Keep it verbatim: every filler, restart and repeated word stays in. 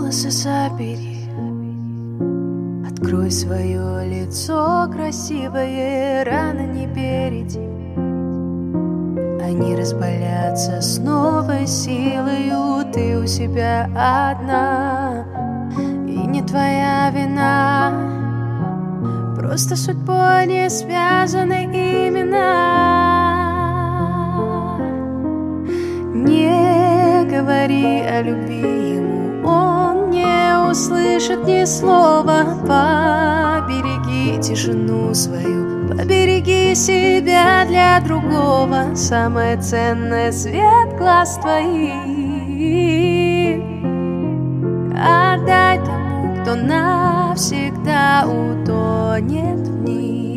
волосы собери, открой свое лицо красивое, рано не перейти. Они разболятся с новой силою, ты у себя одна. И не твоя вина, просто судьбой не связаны имена. Не говори о любви ему, он не услышит ни слова. Побереги тишину свою, побереги себя для другого. Самое ценное — свет глаз твоих. Отдай тому, кто навсегда утонет в них.